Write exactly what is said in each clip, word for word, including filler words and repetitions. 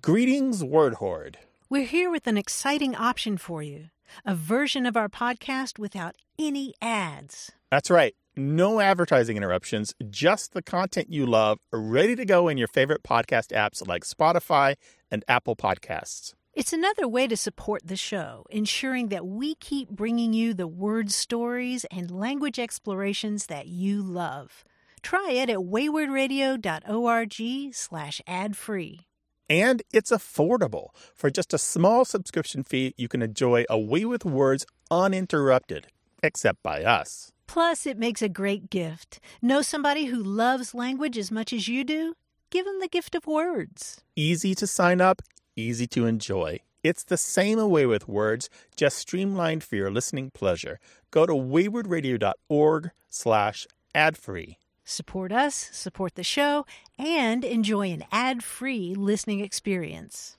Greetings, Word Horde. We're here with an exciting option for you. A version of our podcast without any ads. That's right. No advertising interruptions, just the content you love, ready to go in your favorite podcast apps like Spotify and Apple Podcasts. It's another way to support the show, ensuring that we keep bringing you the word stories and language explorations that you love. Try it at waywardradio.org slash ad-free. And it's affordable. For just a small subscription fee, you can enjoy A Way with Words uninterrupted, except by us. Plus, it makes a great gift. Know somebody who loves language as much as you do? Give them the gift of words. Easy to sign up, easy to enjoy. It's the same A Way with Words, just streamlined for your listening pleasure. Go to waywardradio.org slash ad-free. Support us, support the show, and enjoy an ad-free listening experience.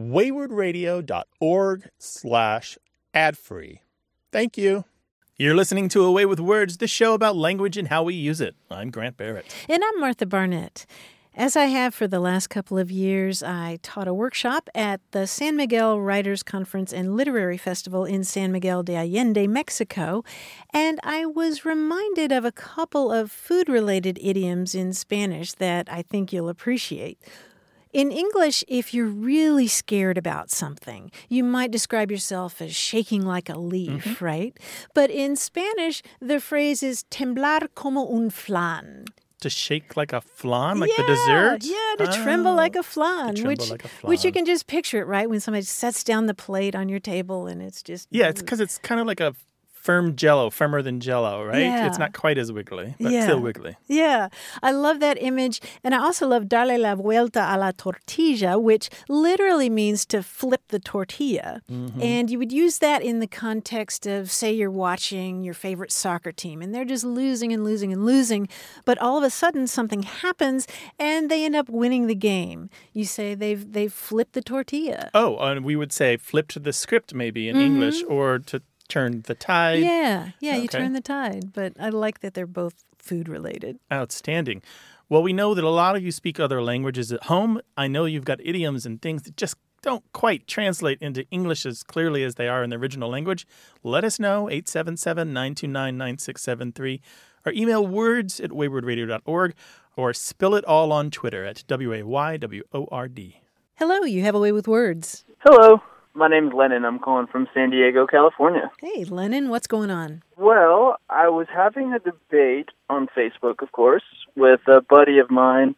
waywardradio.org slash ad-free. Thank you. You're listening to A Way with Words, the show about language and how we use it. I'm Grant Barrett. And I'm Martha Barnett. As I have for the last couple of years, I taught a workshop at the San Miguel Writers Conference and Literary Festival in San Miguel de Allende, Mexico, and I was reminded of a couple of food-related idioms in Spanish that I think you'll appreciate. In English, if you're really scared about something, you might describe yourself as shaking like a leaf, mm-hmm. right? But in Spanish, the phrase is temblar como un flan. To shake like a flan, like yeah, the dessert? Yeah, to oh, tremble like a flan. To which, like a flan. Which you can just picture it, right? When somebody sets down the plate on your table and it's just... Yeah, it's because it's kind of like a firm Jell-O, firmer than Jell-O, right? Yeah. It's not quite as wiggly, but yeah. still wiggly. Yeah. I love that image. And I also love darle la vuelta a la tortilla, which literally means to flip the tortilla. Mm-hmm. And you would use that in the context of, say, you're watching your favorite soccer team, and they're just losing and losing and losing. But all of a sudden, something happens, and they end up winning the game. You say they've they've flipped the tortilla. Oh, and we would say flipped the script maybe in mm-hmm. English, or to turn the tide. Yeah, yeah, okay. You turn the tide. But I like that they're both food-related. Outstanding. Well, we know that a lot of you speak other languages at home. I know you've got idioms and things that just don't quite translate into English as clearly as they are in the original language. Let us know, eight seven seven, nine two nine, nine six seven three, or email words at waywardradio dot org, or spill it all on Twitter at W A Y W O R D. Hello, you have A Way with Words. Hello. My name's Lennon. I'm calling from San Diego, California. Hey, Lennon, what's going on? Well, I was having a debate on Facebook, of course, with a buddy of mine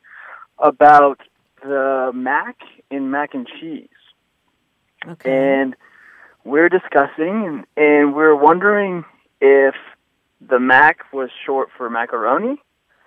about the mac in mac and cheese. Okay. And we're discussing, and, and we're wondering if the mac was short for macaroni,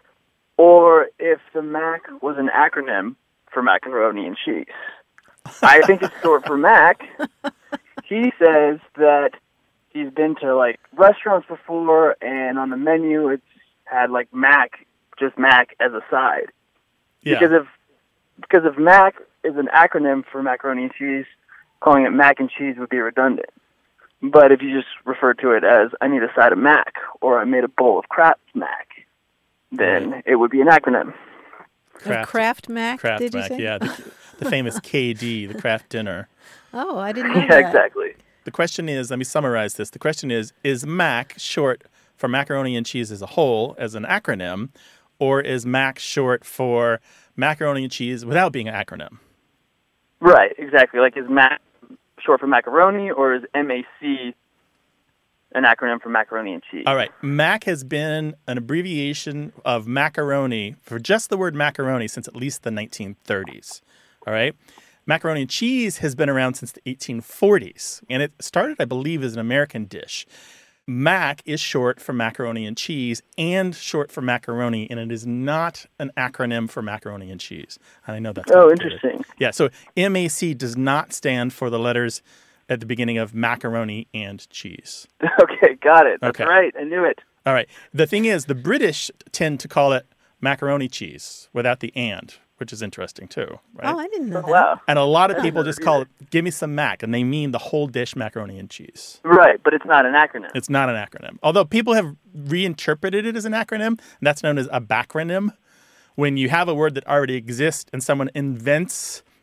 or if the mac was an acronym for macaroni and cheese. I think it's short for Mac. He says that he's been to, like, restaurants before, and on the menu it's had, like, Mac, just Mac as a side. Yeah. Because if, because if Mac is an acronym for macaroni and cheese, calling it mac and cheese would be redundant. But if you just refer to it as, I need a side of Mac, or I made a bowl of Kraft Mac, then right. it would be an acronym. Kraft, Kraft Mac, Kraft did you Mac, say? yeah. The, the famous K D, the Kraft Dinner. Oh, I didn't know yeah, that. Exactly. The question is, let me summarize this. The question is, is Mac short for macaroni and cheese as a whole, as an acronym, or is Mac short for macaroni and cheese without being an acronym? Right, exactly. Like, is Mac short for macaroni, or is M A C an acronym for macaroni and cheese? All right. Mac has been an abbreviation of macaroni for just the word macaroni since at least the nineteen thirties. All right. Macaroni and cheese has been around since the eighteen forties, and it started, I believe, as an American dish. Mac is short for macaroni and cheese and short for macaroni, and it is not an acronym for macaroni and cheese. And I know that's Oh, interesting. Yeah, so M A C does not stand for the letters at the beginning of macaroni and cheese. Okay, got it. That's okay. right. I knew it. All right. The thing is, the British tend to call it macaroni cheese without the and, which is interesting too, right? Oh, I didn't know that. Wow. And a lot of people just call it, give me some mac, and they mean the whole dish macaroni and cheese. Right, but it's not an acronym. It's not an acronym. Although people have reinterpreted it as an acronym, and that's known as a backronym. When you have a word that already exists and someone invents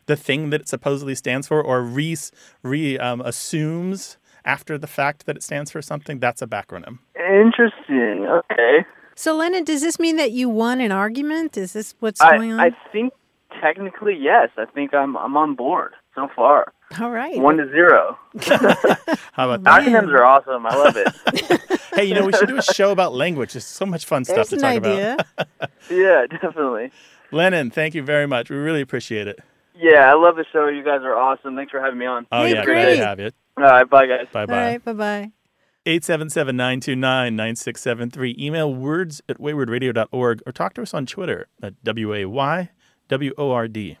the thing that it supposedly stands for, or re, re um, assumes after the fact that it stands for something, that's a backronym. Interesting. Okay. So, Lennon, does this mean that you won an argument? Is this what's I, going on? I think technically, yes. I think I'm I'm on board so far. All right. One to zero. How about that? Acronyms are awesome. I love it. Hey, you know, we should do a show about language. There's so much fun There's stuff to an talk idea. about. Yeah, definitely. Lennon, thank you very much. We really appreciate it. Yeah, I love the show. You guys are awesome. Thanks for having me on. Oh, Hey, yeah, great. great to have you. All right, bye, guys. Bye-bye. All right. Bye-bye. eight seven seven, nine two nine, nine six seven three. Email words at wayward radio dot org or talk to us on Twitter at W A Y W O R D.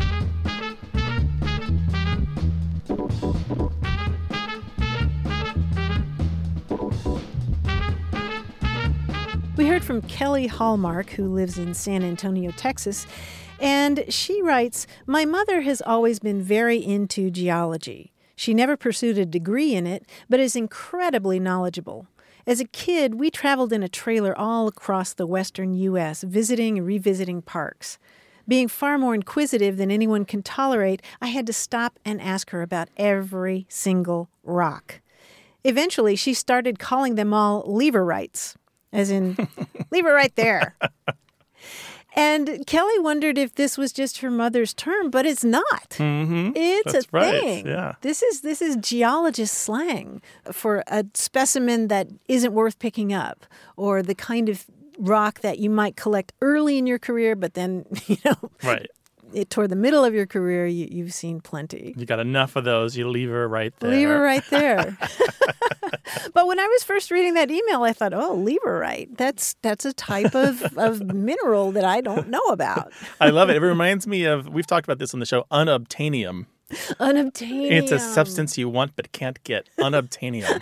We heard from Kelly Hallmark, who lives in San Antonio, Texas, and she writes, "My mother has always been very into geology. She never pursued a degree in it, but is incredibly knowledgeable. As a kid, we traveled in a trailer all across the western U S, visiting and revisiting parks. Being far more inquisitive than anyone can tolerate, I had to stop and ask her about every single rock. Eventually, she started calling them all leverrites, as in, leave it right there. And Kelly wondered if this was just her mother's term, but it's not. Mm-hmm. It's That's a right. thing. Yeah. This is this is geologist slang for a specimen that isn't worth picking up, or the kind of rock that you might collect early in your career, but then, you know, Right. it, toward the middle of your career, you, you've seen plenty. You got enough of those, you leave her right there. Leave her right there. But when I was first reading that email, I thought, oh, leverite. That's that's a type of, of mineral that I don't know about. I love it. It reminds me of, we've talked about this on the show, unobtainium. Unobtainium. It's a substance you want but can't get. Unobtainium.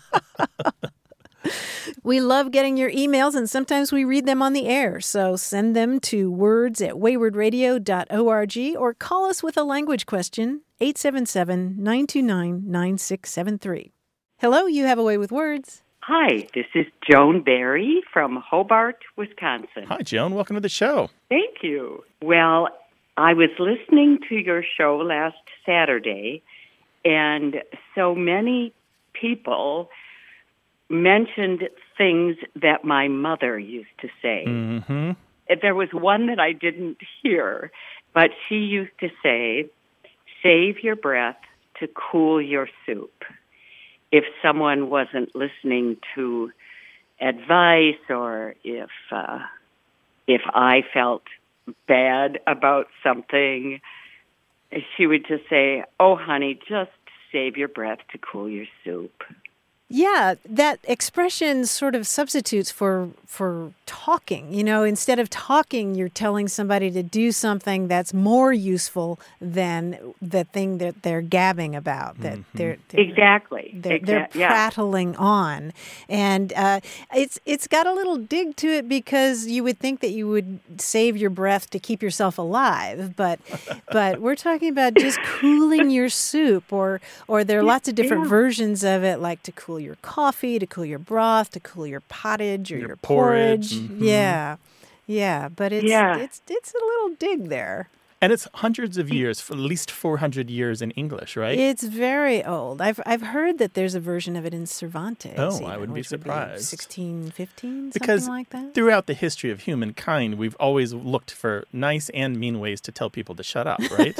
We love getting your emails, and sometimes we read them on the air. So send them to words at wayward radio dot org or call us with a language question, eight seven seven, nine two nine, nine six seven three. Hello, you have a way with words. Hi, this is Joan Barry from Hobart, Wisconsin. Hi, Joan. Welcome to the show. Thank you. Well, I was listening to your show last Saturday, and so many people mentioned things that my mother used to say. Mm-hmm. There was one that I didn't hear, but she used to say, save your breath to cool your soup. If someone wasn't listening to advice, or if uh, if I felt bad about something, she would just say, oh, honey, just save your breath to cool your soup. Yeah, that expression sort of substitutes for for talking. You know, instead of talking, you're telling somebody to do something that's more useful than the thing that they're gabbing about. That Mm-hmm. they're, they're Exactly. they're, Exac- they're yeah. prattling on, and uh, it's it's got a little dig to it, because you would think that you would save your breath to keep yourself alive, but but we're talking about just cooling your soup, or or there are lots of different Yeah. versions of it, like to cool your coffee, to cool your broth, to cool your pottage or Your your, porridge. porridge. Mhm. Yeah, yeah, but it's Yeah. it's it's a little dig there. And it's hundreds of years, for at least four hundred years in English, right? It's very old. I've I've heard that there's a version of it in Cervantes. Oh, even, I wouldn't be which would surprised. sixteen fifteen, Because something like that. throughout the history of humankind, we've always looked for nice and mean ways to tell people to shut up, right?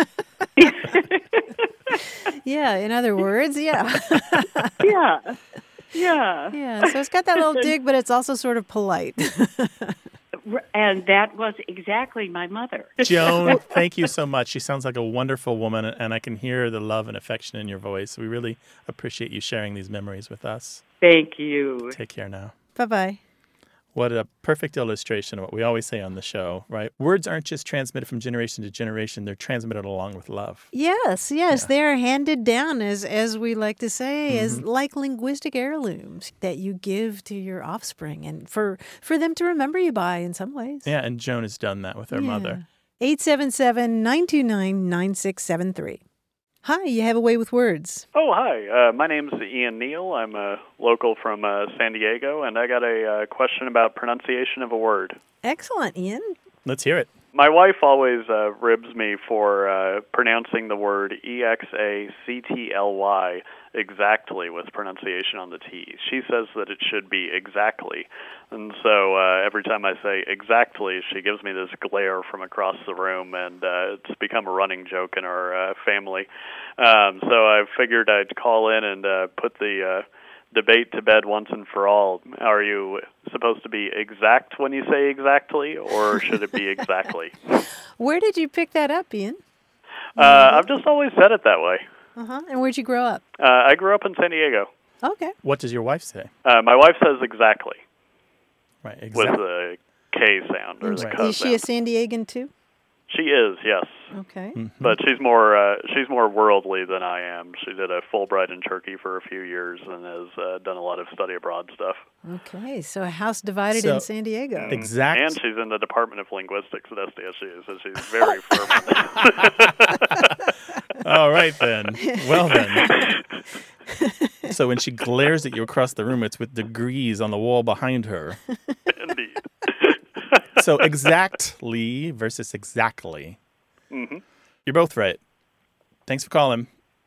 Yeah, in other words, yeah. Yeah. Yeah. Yeah, so it's got that little dig, but it's also sort of polite. And that was exactly my mother. Joan, thank you so much. She sounds like a wonderful woman, and I can hear the love and affection in your voice. We really appreciate you sharing these memories with us. Thank you. Take care now. Bye-bye. What a perfect illustration of what we always say on the show, right? Words aren't just transmitted from generation to generation. They're transmitted along with love. Yes, yes, Yeah. they are handed down, as as we like to say, as Mm-hmm. like linguistic heirlooms that you give to your offspring, and for, for them to remember you by in some ways. Yeah, and Joan has done that with her mother. eight seven seven, nine two nine, nine six seven three. Hi, you have a way with words. Oh, hi. Uh, my name's Ian Neal. I'm a local from uh, San Diego, and I got a uh, question about pronunciation of a word. Excellent, Ian. Let's hear it. My wife always uh, ribs me for uh, pronouncing the word E X A C T L Y exactly with pronunciation on the T. She says that it should be exactly. And so uh, every time I say exactly, she gives me this glare from across the room, and uh, it's become a running joke in our uh, family. Um, so I figured I'd call in and uh, put the... Uh, debate to bed once and for all. Are you supposed to be exact when you say exactly, or should it be exactly? Where did you pick that up, Ian? Uh, I've just always said it that way. Uh-huh. And where'd you grow up? Uh, I grew up in San Diego. Okay. What does your wife say? Uh, my wife says exactly. Right, With exactly. the K sound or the Right. K Is she a sound. San Diegan too? She is, yes. Okay. Mm-hmm. But she's more uh, she's more worldly than I am. She did a Fulbright in Turkey for a few years and has uh, done a lot of study abroad stuff. Okay, so a house divided So- in San Diego. Exact. And she's in the Department of Linguistics at S D S U, so she's very firm on that. All right, then. Well, then. So when she glares at you across the room, it's with degrees on the wall behind her. Indeed. So exactly versus exactly. Mm-hmm. You're both right. Thanks for calling.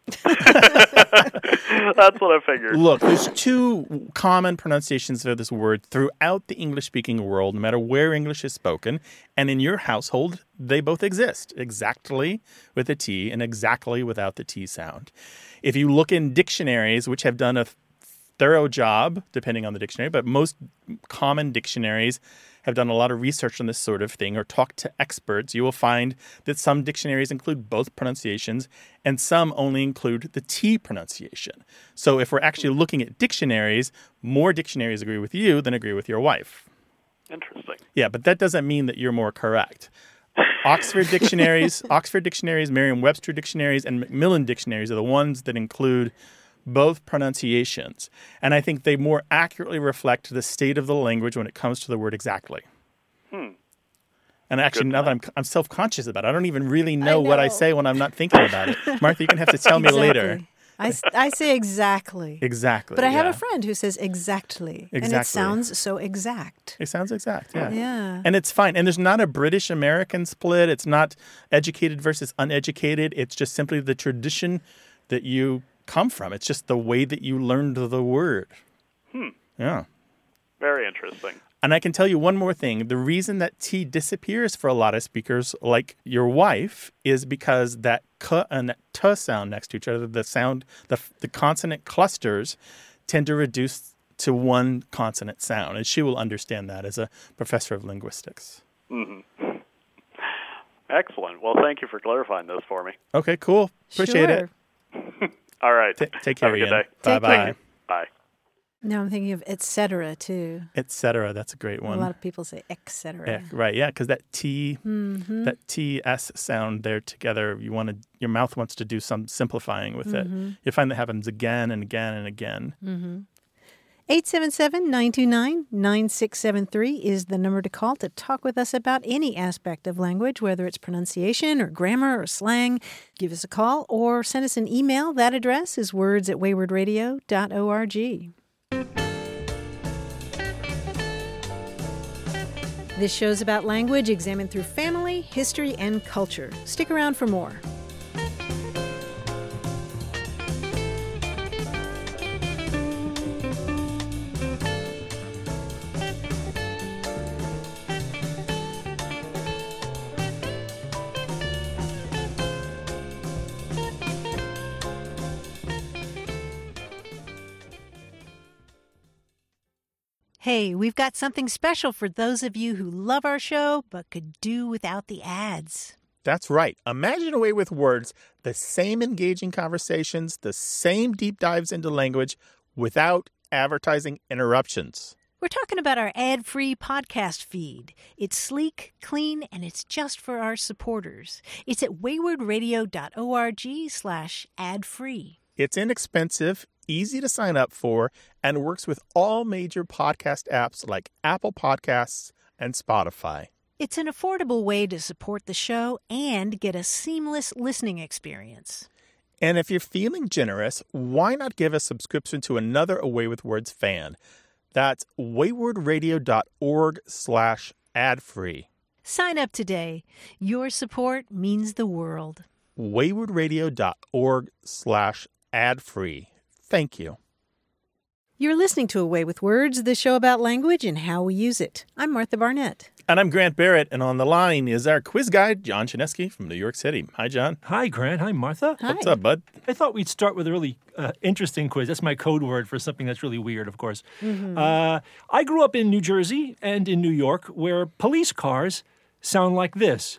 That's what I figured. Look, there's two common pronunciations of this word throughout the English-speaking world, no matter where English is spoken. And in your household, they both exist. Exactly with a T and exactly without the T sound. If you look in dictionaries, which have done a thorough job, depending on the dictionary, but most common dictionaries have done a lot of research on this sort of thing or talked to experts, you will find that some dictionaries include both pronunciations and some only include the T pronunciation. So if we're actually looking at dictionaries, more dictionaries agree with you than agree with your wife. Interesting. Yeah, but that doesn't mean that you're more correct. Oxford dictionaries, Oxford dictionaries, Merriam-Webster dictionaries, and Macmillan dictionaries are the ones that include both pronunciations. And I think they more accurately reflect the state of the language when it comes to the word exactly. Hmm. And actually, Good now to that I'm, I'm self-conscious about it, I don't even really know, I what I know. say when I'm not thinking about it. Martha, you're going to have to tell me later. Exactly. I, s- I say exactly. Exactly. But I have yeah. a friend who says exactly. And it Exactly. sounds so exact. It sounds exact, yeah. Yeah. And it's fine. And there's not a British-American split. It's not educated versus uneducated. It's just simply the tradition that you come from. It's just the way that you learned the word. Hmm. Yeah. Very interesting. And I can tell you one more thing. The reason that T disappears for a lot of speakers, like your wife, is because that K and that T sound next to each other, the sound, the, the consonant clusters tend to reduce to one consonant sound. And she will understand that as a professor of linguistics. Mm-hmm. Excellent. Well, thank you for clarifying this for me. Okay, cool. Appreciate Sure. it. All right. it. T- take care, Have a good Ian. day. Take Bye-bye. care. Bye. Now I'm thinking of et cetera too. Et cetera. That's a great one. A lot of people say et cetera. Yeah, right, yeah, because that T, Mm-hmm. that T S sound there together, you want to, your mouth wants to do some simplifying with Mm-hmm. it. You find that happens again and again and again. Mm-hmm. eight seven seven, nine two nine, nine six seven three is the number to call to talk with us about any aspect of language, whether it's pronunciation or grammar or slang. Give us a call or send us an email. That address is words at wayward radio dot org. This show's about language examined through family, history, and culture. Stick around for more. Hey, we've got something special for those of you who love our show but could do without the ads. That's right. Imagine a way with words, the same engaging conversations, the same deep dives into language without advertising interruptions. We're talking about our ad-free podcast feed. It's sleek, clean, and it's just for our supporters. It's at wayward radio dot org slash ad-free. It's inexpensive, easy to sign up for, and works with all major podcast apps like Apple Podcasts and Spotify. It's an affordable way to support the show and get a seamless listening experience. And if you're feeling generous, why not give a subscription to another Away with Words fan? That's wayward radio dot org slash ad free. Sign up today. Your support means the world. waywardradio.org slash ad free. Thank you. You're listening to A Way with Words, the show about language and how we use it. I'm Martha Barnett. And I'm Grant Barrett, and on the line is our quiz guide, John Chinesky from New York City. Hi, John. Hi, Grant. Hi, Martha. Hi. What's up, bud? I thought we'd start with a really uh, interesting quiz. That's my code word for something that's really weird, of course. Mm-hmm. Uh, I grew up in New Jersey and in New York, where police cars sound like this.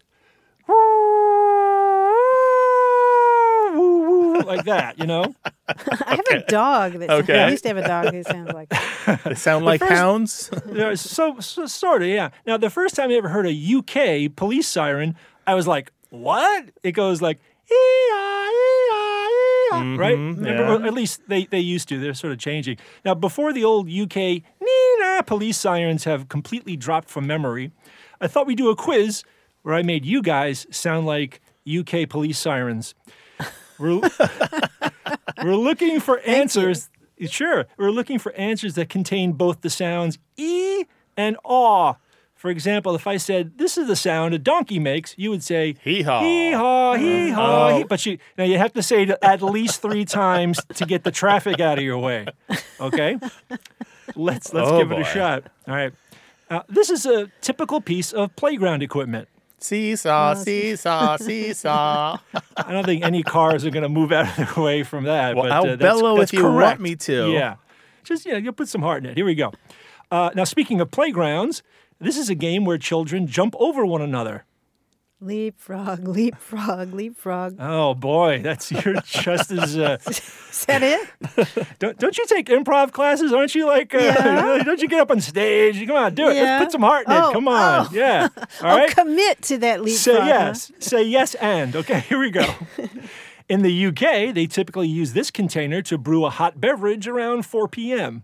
Like that, you know? I have a dog that sounds, Okay. I used to have a dog who sounds like that. They sound like first- hounds? Yeah, so, so sort of, yeah. Now, the first time I ever heard a U K police siren, I was like, what? It goes like, ee-ah, ee-ah, ee-ah, right? Remember, yeah. or at least they, they used to. They're sort of changing. Now, before the old U K nee-nah police sirens have completely dropped from memory, I thought we'd do a quiz where I made you guys sound like U K police sirens. We're, we're looking for answers. Sure. We're looking for answers that contain both the sounds E and aw. For example, if I said, this is the sound a donkey makes, you would say, Hee-haw. hee-haw, hee-haw. Oh. hee-" But you, now you have to say it at least three times to get the traffic out of your way. Okay? Let's, let's Oh, give it boy. a shot. All right. Uh, this is a typical piece of playground equipment. Seesaw, seesaw, seesaw. I don't think any cars are going to move out of their way from that. Well, but, I'll uh, that's, bellow that's if you want correct. me to. Yeah. Just, you know, you'll put some heart in it. Here we go. Uh, now, speaking of playgrounds, this is a game where children jump over one another. Leapfrog, leapfrog, leapfrog. Oh, boy. That's you're just as... Uh, Is that it? don't, don't you take improv classes? Aren't you like... Uh, Yeah. Don't you get up on stage? Come on, do it. Yeah. Let's put some heart in Oh, it. Come on. oh. Yeah. All Oh, right? commit to that leapfrog. Say huh? yes. Say yes and. Okay, here we go. In the U K, they typically use this container to brew a hot beverage around four p.m.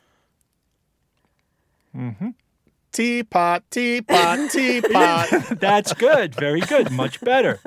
Teapot, teapot, teapot. That's good. Very good. Much better.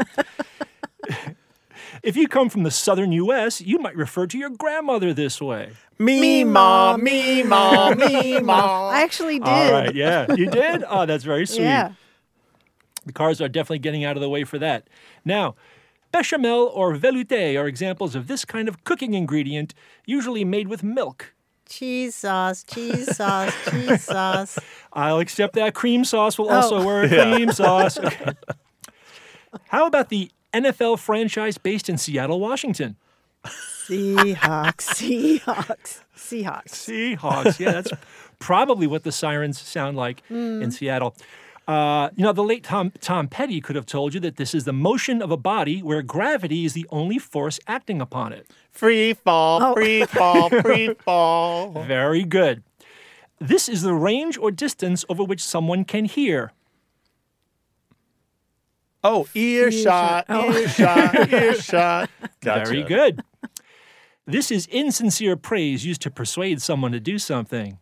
If you come from the southern U S, you might refer to your grandmother this way. Me, ma, me, ma, me, ma. I actually did. All right, yeah. You did? Oh, that's very sweet. Yeah. The cars are definitely getting out of the way for that. Now, bechamel or velouté are examples of this kind of cooking ingredient, usually made with milk. Cheese sauce, cheese sauce, cheese sauce. I'll accept that. Cream sauce will also Oh. work. Cream sauce. Okay. How about the N F L franchise based in Seattle, Washington? Seahawks, Seahawks, Seahawks. Seahawks. Yeah, that's probably what the sirens sound like in Seattle. Uh, you know, the late Tom, Tom Petty could have told you that this is the motion of a body where gravity is the only force acting upon it. Free fall, Oh. free fall, free fall. Very good. This is the range or distance over which someone can hear. Oh, earshot, Oh. earshot, earshot. Gotcha. Very good. This is insincere praise used to persuade someone to do something.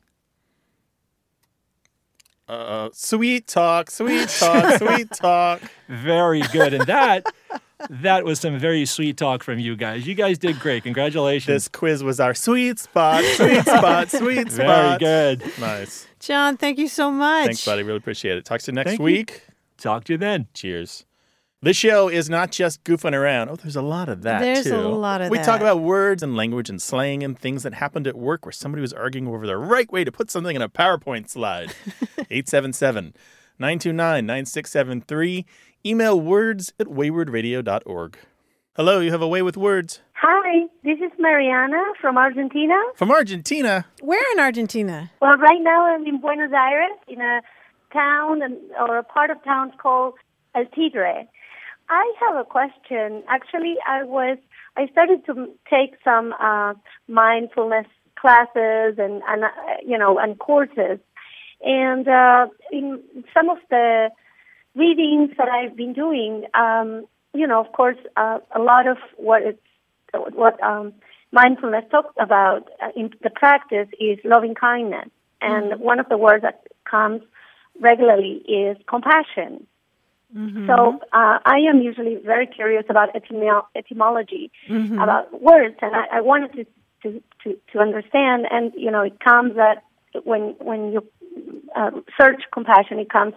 Uh, sweet talk, sweet talk, sweet talk. Very good. And that that was some very sweet talk from you guys. You guys did great. Congratulations. This quiz was our sweet spot, sweet spot, sweet Very spot. good. Nice. John, thank you so much. Thanks, buddy. Really appreciate it. Talk to you next Thank you. week. Talk to you then. Cheers. This show is not just goofing around. Oh, there's a lot of that, There's too. a lot of we that. talk about words and language and slang and things that happened at work where somebody was arguing over the right way to put something in a PowerPoint slide. eight seven seven, nine two nine, nine six seven three. Email words at wayward radio dot org. Hello, you have a way with words. Hi, this is Mariana from Argentina. From Argentina. Where in Argentina? Well, right now I'm in Buenos Aires, in a town and, or a part of town called El Tigre. I have a question. Actually, I was I started to take some uh, mindfulness classes and, and uh, you know and courses, and uh, in some of the readings that I've been doing, um, you know, of course, uh, a lot of what it's what um, mindfulness talks about uh, in the practice is loving kindness, and mm-hmm. one of the words that comes regularly is compassion. Mm-hmm. So uh, I am usually very curious about etymo- etymology, mm-hmm. about words, and I, I wanted to, to, to, to understand. And you know, it comes that when when you uh, search compassion, it comes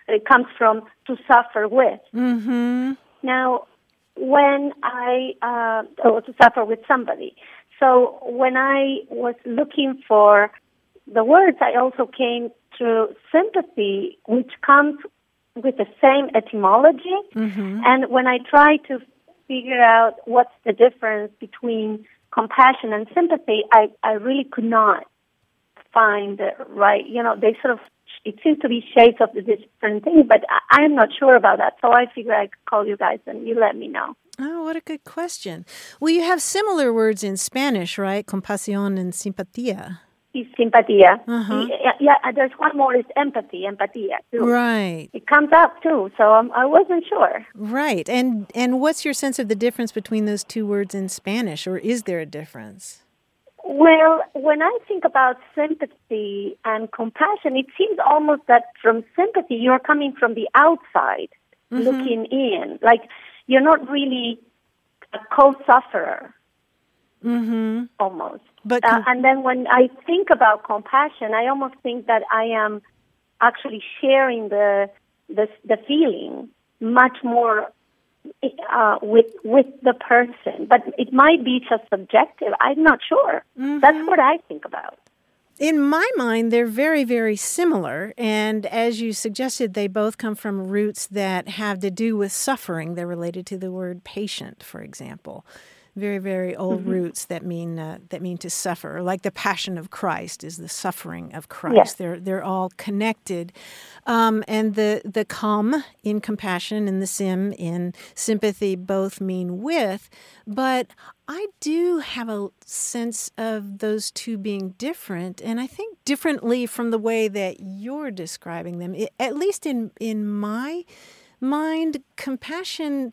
It comes from to suffer with. Mm-hmm. Now, when I, uh, or to suffer with somebody. So when I was looking for the words, I also came to sympathy, which comes with the same etymology. Mm-hmm. And when I try to figure out what's the difference between compassion and sympathy, I, I really could not find the right, you know, they sort of, it seems to be shades of the different things, but I, I'm not sure about that. So I figured I'd call you guys and you let me know. Oh, what a good question. Well, you have similar words in Spanish, right? Compasión and simpatía. Is simpatía. Uh-huh. Yeah, yeah, there's one more, is empathy, empatía, too. Right. It comes up, too, so um, I wasn't sure. Right. And and what's your sense of the difference between those two words in Spanish, or is there a difference? Well, when I think about sympathy and compassion, it seems almost that from sympathy, you're coming from the outside, mm-hmm. looking in. Like, you're not really a co-sufferer, mm-hmm. almost. But com- com- uh, and then when I think about compassion, I almost think that I am actually sharing the the, the feeling much more uh, with with the person. But it might be just subjective. I'm not sure. Mm-hmm. That's what I think about. In my mind, they're very, very similar. And as you suggested, they both come from roots that have to do with suffering. They're related to the word patient, for example. Very, very old mm-hmm. roots that mean uh, that mean to suffer. Like the Passion of Christ is the suffering of Christ. Yes. They're they're all connected, um, and the the com in compassion and the sim in sympathy both mean with. But I do have a sense of those two being different, and I think differently from the way that you're describing them. It, at least in in my mind, compassion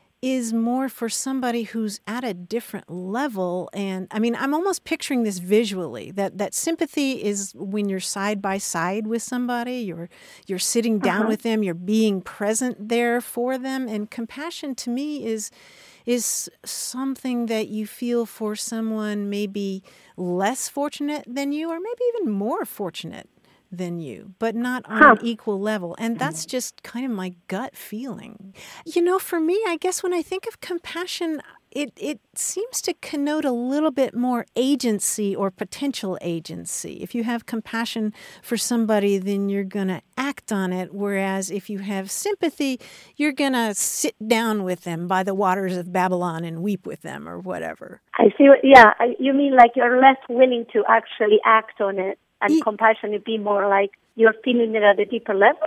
is more for somebody who's at a different level. And I mean, I'm almost picturing this visually, that, that sympathy is when you're side by side with somebody, you're you're sitting down uh-huh. with them, you're being present there for them. And compassion to me is is something that you feel for someone maybe less fortunate than you, or maybe even more fortunate than you, but not on huh. an equal level. And that's just kind of my gut feeling. You know, for me, I guess when I think of compassion, it, it seems to connote a little bit more agency or potential agency. If you have compassion for somebody, then you're going to act on it. Whereas if you have sympathy, you're going to sit down with them by the waters of Babylon and weep with them or whatever. I see. What, yeah, you mean like you're less willing to actually act on it. And e- compassion would be more like you're feeling it at a deeper level.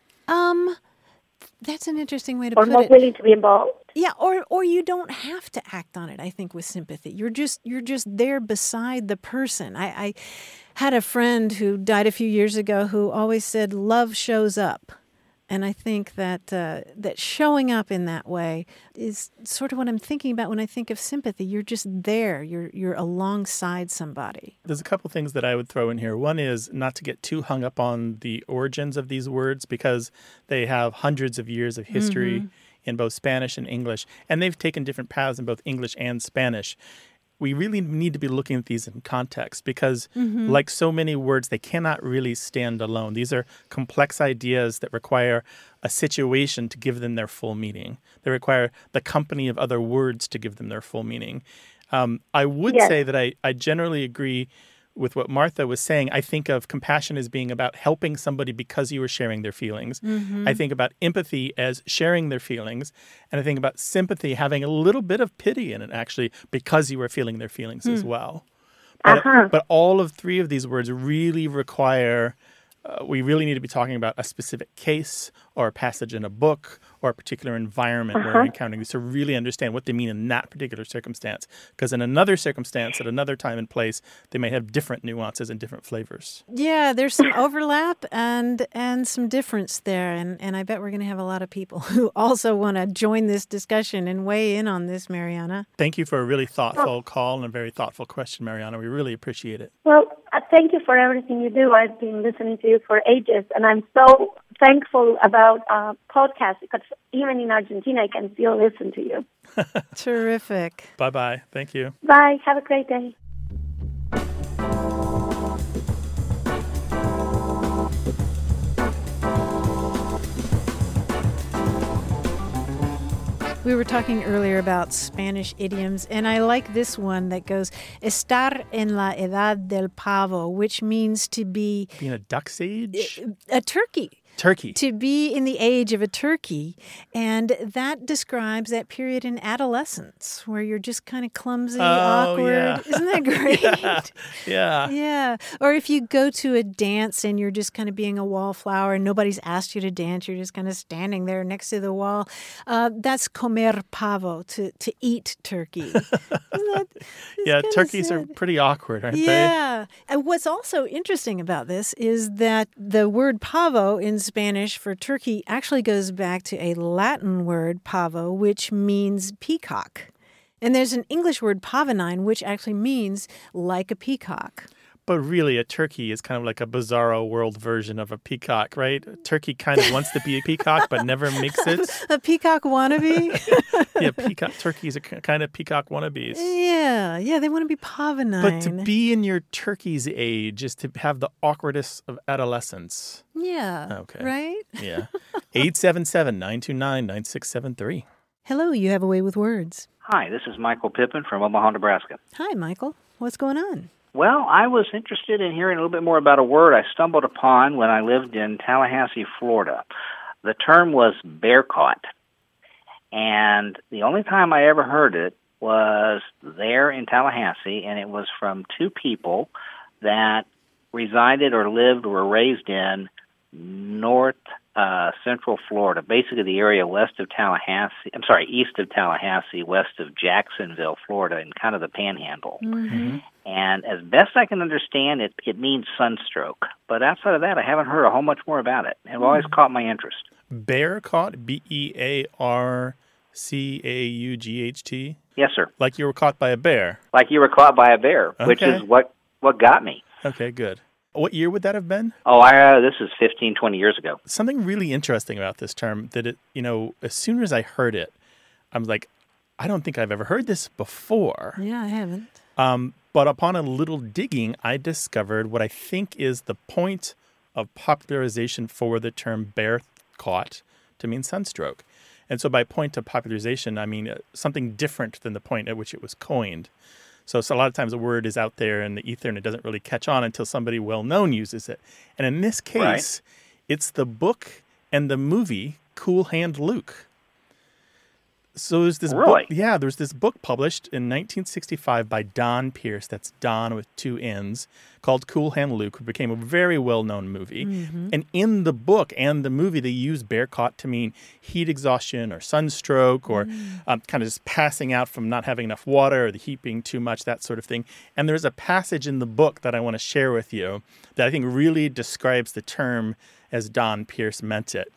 Um, that's an interesting way to or put it. Or more willing to be involved. Yeah, or or you don't have to act on it. I think with sympathy, you're just you're just there beside the person. I, I had a friend who died a few years ago who always said, "Love shows up." And I think that uh, that showing up in that way is sort of what I'm thinking about when I think of sympathy. You're just there. You're you're alongside somebody. There's a couple things that I would throw in here. One is not to get too hung up on the origins of these words, because they have hundreds of years of history mm-hmm. in both Spanish and English, and they've taken different paths in both English and Spanish. We really need to be looking at these in context because, mm-hmm. like so many words, they cannot really stand alone. These are complex ideas that require a situation to give them their full meaning. They require the company of other words to give them their full meaning. Um, I would yes. say that I, I generally agree with what Martha was saying. I think of compassion as being about helping somebody because you were sharing their feelings. Mm-hmm. I think about empathy as sharing their feelings. And I think about sympathy having a little bit of pity in it, actually, because you were feeling their feelings mm. as well. But, uh-huh. but all of three of these words really require, uh, we really need to be talking about a specific case or a passage in a book or a particular environment uh-huh. where we're encountering these to really understand what they mean in that particular circumstance. Because in another circumstance, at another time and place, they may have different nuances and different flavors. Yeah, there's some overlap and and some difference there. And, and I bet we're going to have a lot of people who also want to join this discussion and weigh in on this, Mariana. Thank you for a really thoughtful call and a very thoughtful question, Mariana. We really appreciate it. Well, uh, thank you for everything you do. I've been listening to you for ages, and I'm so thankful about uh, podcasts because even in Argentina, I can still listen to you. Terrific. Bye-bye. Thank you. Bye. Have a great day. We were talking earlier about Spanish idioms, and I like this one that goes, estar en la edad del pavo, which means to be Being a duck's age? a turkey. Turkey. To be in the age of a turkey. And that describes that period in adolescence where you're just kind of clumsy, Oh, awkward. yeah. Isn't that great? Yeah. Yeah. Yeah. Or if you go to a dance and you're just kind of being a wallflower and nobody's asked you to dance, you're just kind of standing there next to the wall. Uh, that's comer pavo, to, to eat turkey. Isn't that, that's Yeah, kinda turkeys are sad. pretty awkward, aren't they? Yeah. And what's also interesting about this is that the word pavo in Spanish for turkey actually goes back to a Latin word, pavo, which means peacock. And there's an English word, pavonine, which actually means like a peacock. But really, a turkey is kind of like a bizarro world version of a peacock, right? A turkey kind of wants to be a peacock, but never makes it. A peacock wannabe? Yeah, peacock turkeys are k- kind of peacock wannabes. Yeah. Yeah, they want to be pavonine. But to be in your turkey's age is to have the awkwardness of adolescence. Yeah. Okay. Right? Yeah. eight seven seven, nine two nine, nine six seven three. Hello, you have a way with words. Hi, this is Michael Pippin from Omaha, Nebraska. Hi, Michael. What's going on? Well, I was interested in hearing a little bit more about a word I stumbled upon when I lived in Tallahassee, Florida. The term was bear caught. And the only time I ever heard it was there in Tallahassee, and it was from two people that resided or lived or were raised in north uh, central Florida, basically the area west of Tallahassee, I'm sorry, east of Tallahassee, west of Jacksonville, Florida, and kind of the panhandle. Mm-hmm. And as best I can understand it, it means sunstroke. But outside of that, I haven't heard a whole much more about it. It always caught my interest. Bear caught, B E A R C A U G H T? Yes, sir. Like you were caught by a bear. Like you were caught by a bear, which Okay. is what, what got me. Okay, good. What year would that have been? Oh, I, uh, this is fifteen, twenty years ago. Something really interesting about this term that it, you know, as soon as I heard it, I was like, I don't think I've ever heard this before. Yeah, I haven't. Um, but upon a little digging, I discovered what I think is the point of popularization for the term bear caught to mean sunstroke. And so by point of popularization, I mean uh, something different than the point at which it was coined. So, so a lot of times a word is out there in the ether and it doesn't really catch on until somebody well-known uses it. And in this case, Right. it's the book and the movie Cool Hand Luke. So there's this Really? book, yeah, there's this book published in nineteen sixty-five by Don Pierce. That's Don with two N's, called Cool Hand Luke, which became a very well-known movie. Mm-hmm. And in the book and the movie, they use bear caught to mean heat exhaustion or sunstroke or Mm. um, kind of just passing out from not having enough water or the heat being too much, that sort of thing. And there's a passage in the book that I want to share with you that I think really describes the term as Don Pierce meant it.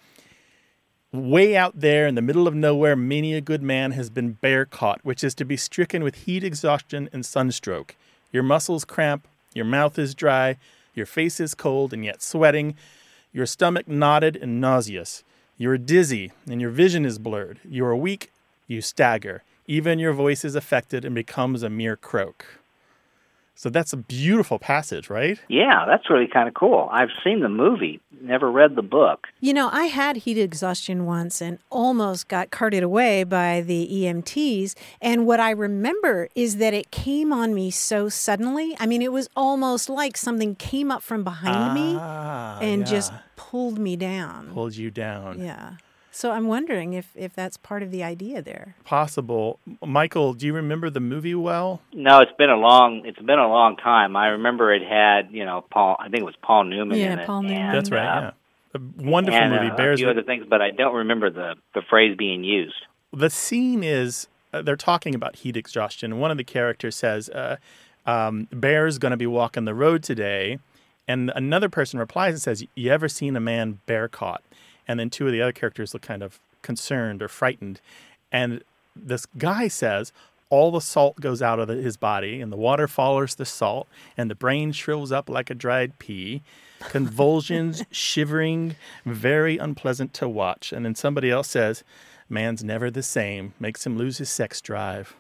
Way out there in the middle of nowhere, many a good man has been bear caught, which is to be stricken with heat exhaustion and sunstroke. Your muscles cramp, your mouth is dry, your face is cold and yet sweating, your stomach knotted and nauseous. You are dizzy and your vision is blurred. You are weak, you stagger. Even your voice is affected and becomes a mere croak. So that's a beautiful passage, right? Yeah, that's really kind of cool. I've seen the movie, never read the book. You know, I had heat exhaustion once and almost got carted away by the E M Ts. And what I remember is that it came on me so suddenly. I mean, it was almost like something came up from behind me Ah, and yeah. just pulled me down. pulled you down. Yeah. So I'm wondering if, if that's part of the idea there. Possible. Michael, do you remember the movie well? No, it's been a long it's been a long time. I remember it had, you know, Paul I think it was Paul Newman Yeah, in it. Paul Newman. and, That's right, uh, yeah. A wonderful and, movie. uh, Bears a few with- other things, but I don't remember the, the phrase being used. The scene is, uh, they're talking about heat exhaustion. One of the characters says, uh, um, Bear's going to be walking the road today. And another person replies and says, you ever seen a man bear caught? And then two of the other characters look kind of concerned or frightened. And this guy says, all the salt goes out of his body and the water follows the salt and the brain shrivels up like a dried pea. Convulsions, shivering, very unpleasant to watch. And then somebody else says, man's never the same, makes him lose his sex drive.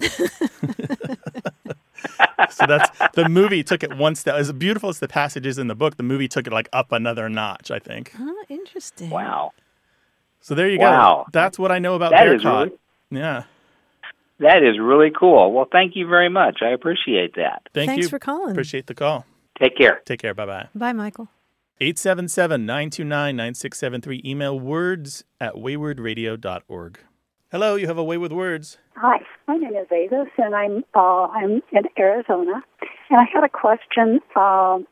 So that's the movie took it one step. As beautiful as the passages in the book, the movie took it like up another notch, I think. Oh, interesting. Wow. So there you Wow. go. That's what I know about That bear is caught. really Yeah. That is really cool. Well, thank you very much. I appreciate that. Thank Thanks you. for calling. Appreciate the call. Take care. Take care. Bye-bye. Bye, Michael. eight seven seven, nine two nine, nine six seven three. Email words at wayward radio dot org. Hello, you have a way with words. Hi, my name is Avis, and I'm uh, I'm in Arizona. And I had a question. Um,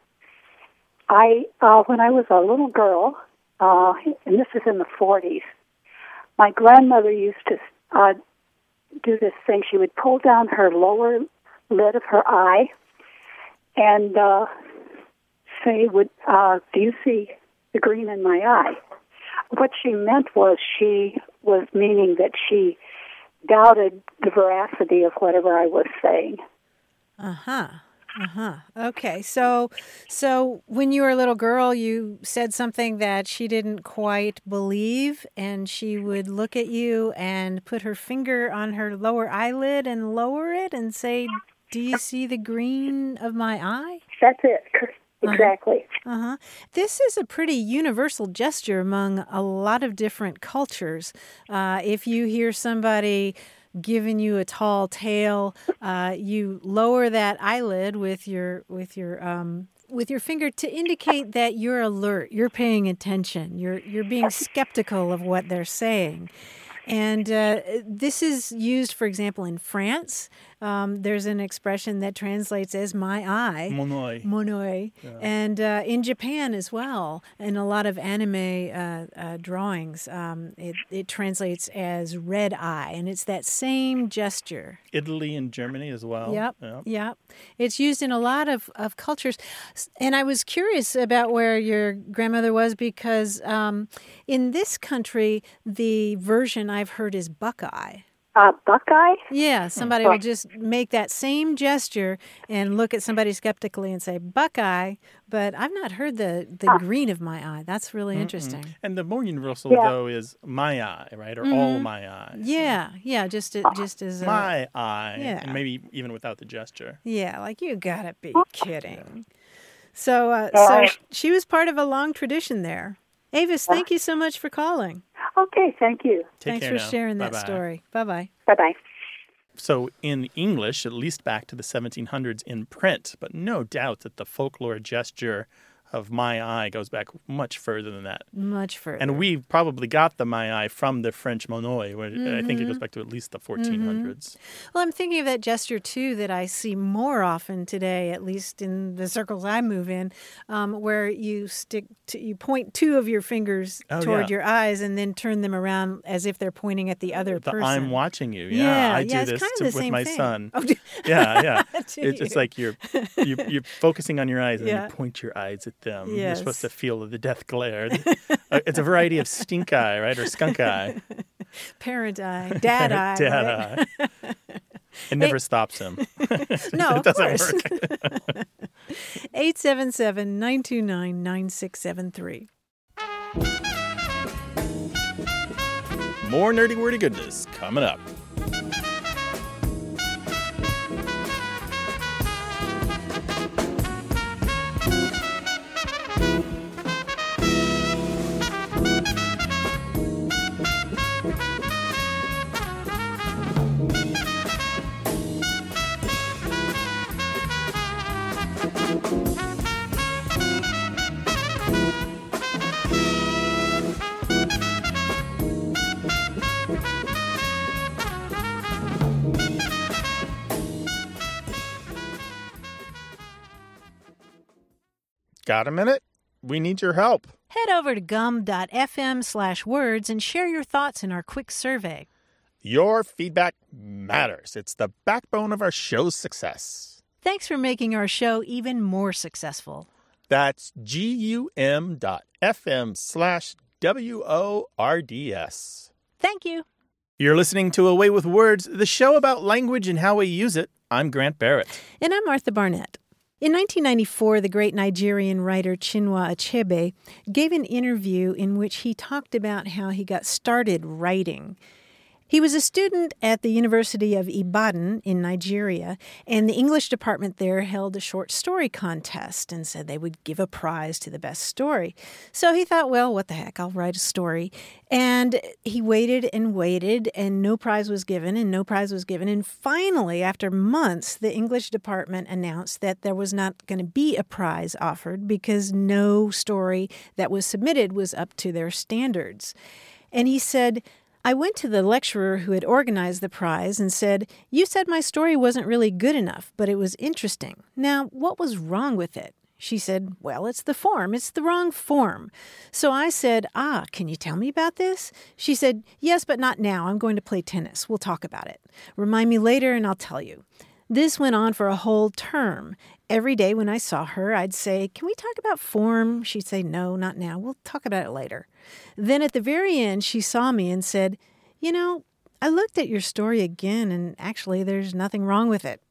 I uh, when I was a little girl, uh, and this is in the forties, my grandmother used to uh, do this thing. She would pull down her lower lid of her eye and uh, say, "Would uh, do you see the green in my eye?" What she meant was she was meaning that she doubted the veracity of whatever I was saying. Uh-huh. Uh-huh. Okay. So so when you were a little girl, you said something that she didn't quite believe, and she would look at you and put her finger on her lower eyelid and lower it and say, "Do you see the green of my eye?" That's it. Exactly. Uh-huh. uh-huh. This is a pretty universal gesture among a lot of different cultures. Uh, if you hear somebody giving you a tall tale, uh, you lower that eyelid with your with your um, with your finger to indicate that you're alert, you're paying attention, you're you're being skeptical of what they're saying. And uh, this is used, for example, in France. Um, there's an expression that translates as "my eye," Mon oeil. Mon oeil. Yeah. And uh, in Japan as well, in a lot of anime uh, uh, drawings, um, it, it translates as "red eye," and it's that same gesture. Italy and Germany as well. Yep, yep. yep. It's used in a lot of, of cultures. And I was curious about where your grandmother was because um, in this country, the version I've heard is Buckeye. Uh, Buckeye? Yeah, somebody will just make that same gesture and look at somebody skeptically and say, Buckeye, but I've not heard the, the huh. green of my eye. That's really Mm-mm. interesting. And the more universal, yeah. though, is my eye, right? Or mm-hmm. all my eyes. Yeah, yeah, just, just as a... My eye, yeah. and maybe even without the gesture. Yeah, like you gotta be kidding. Yeah. So, uh, so she was part of a long tradition there. Avis, thank you so much for calling. Okay, thank you. Take Thanks care for now. sharing that Bye-bye. story. Bye-bye. Bye-bye. So in English, at least back to the seventeen hundreds in print, but no doubt that the folklore gesture of my eye goes back much further than that. Much further. And we probably got the my eye from the French mon oeil, where mm-hmm. I think it goes back to at least the fourteen hundreds. Mm-hmm. Well, I'm thinking of that gesture, too, that I see more often today, at least in the circles I move in, um, where you stick, to, you point two of your fingers oh, toward yeah. your eyes and then turn them around as if they're pointing at the other the person. I'm watching you. Yeah, yeah I do yeah, this it's to, the with my thing. son. Oh, yeah, yeah. It's, you? it's like you're, you're you're focusing on your eyes and yeah. then you point your eyes at them. Yes. You're supposed to feel the death glare. It's a variety of stink eye, right, or skunk eye. Parent eye, dad eye. Dad right? eye. It never hey. stops him. No, it doesn't course. work. eight seven seven, nine two nine, nine six seven three. More nerdy wordy goodness coming up. Got a minute? We need your help. Head over to gum.fm slash words and share your thoughts in our quick survey. Your feedback matters. It's the backbone of our show's success. Thanks for making our show even more successful. That's G-U-M dot F-M slash W-O-R-D-S. Thank you. You're listening to A Way with Words, the show about language and how we use it. I'm Grant Barrett. And I'm Martha Barnett. In nineteen ninety-four, the great Nigerian writer Chinua Achebe gave an interview in which he talked about how he got started writing. He was a student at the University of Ibadan in Nigeria, and the English department there held a short story contest and said they would give a prize to the best story. So he thought, well, what the heck, I'll write a story. And he waited and waited, and no prize was given, and no prize was given. And finally, after months, the English department announced that there was not going to be a prize offered because no story that was submitted was up to their standards. And he said, I went to the lecturer who had organized the prize and said, you said my story wasn't really good enough, but it was interesting. Now, what was wrong with it? She said, well, it's the form. It's the wrong form. So I said, ah, can you tell me about this? She said, yes, but not now. I'm going to play tennis. We'll talk about it. Remind me later and I'll tell you. This went on for a whole term. Every day when I saw her, I'd say, can we talk about form? She'd say, no, not now. We'll talk about it later. Then at the very end, she saw me and said, you know, I looked at your story again, and actually there's nothing wrong with it.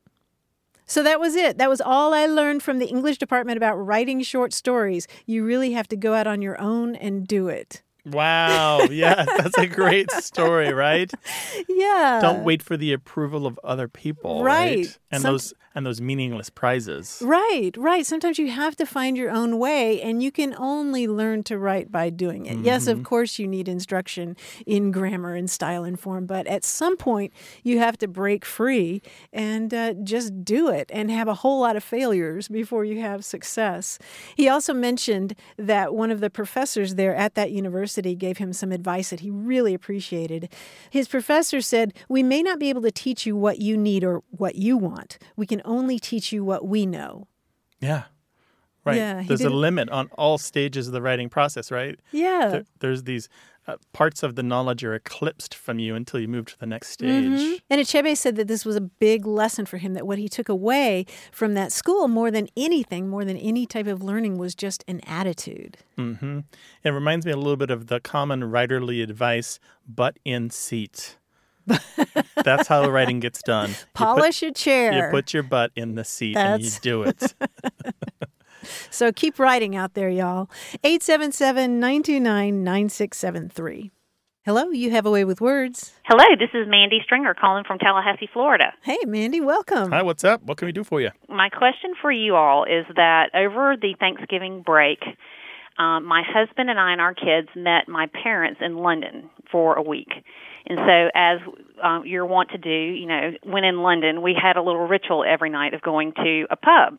So that was it. That was all I learned from the English department about writing short stories. You really have to go out on your own and do it. Wow. Yeah, that's a great story, right? Yeah. Don't wait for the approval of other people, right? right? And Some... those and those meaningless prizes. Right, right. Sometimes you have to find your own way, and you can only learn to write by doing it. Mm-hmm. Yes, of course, you need instruction in grammar and style and form, but at some point, you have to break free and uh, just do it and have a whole lot of failures before you have success. He also mentioned that one of the professors there at that university gave him some advice that he really appreciated. His professor said, we may not be able to teach you what you need or what you want. We can only teach you what we know. Yeah. Right. Yeah, there's a limit on all stages of the writing process, right? Yeah. There, there's these uh, parts of the knowledge are eclipsed from you until you move to the next stage. Mm-hmm. And Achebe said that this was a big lesson for him, that what he took away from that school more than anything, more than any type of learning, was just an attitude. Mm-hmm. It reminds me a little bit of the common writerly advice, butt in seat. That's how writing gets done. Polish you put, a chair. You put your butt in the seat That's... and you do it. So keep writing out there, y'all. eight seven seven, nine two nine, nine six seven three. Hello, you have a way with words. Hello, this is Mandy Stringer calling from Tallahassee, Florida. Hey, Mandy, welcome. Hi, what's up? What can we do for you? My question for you all is that over the Thanksgiving break, um, my husband and I and our kids met my parents in London for a week. And so as um, you're wont to do, you know, when in London, we had a little ritual every night of going to a pub.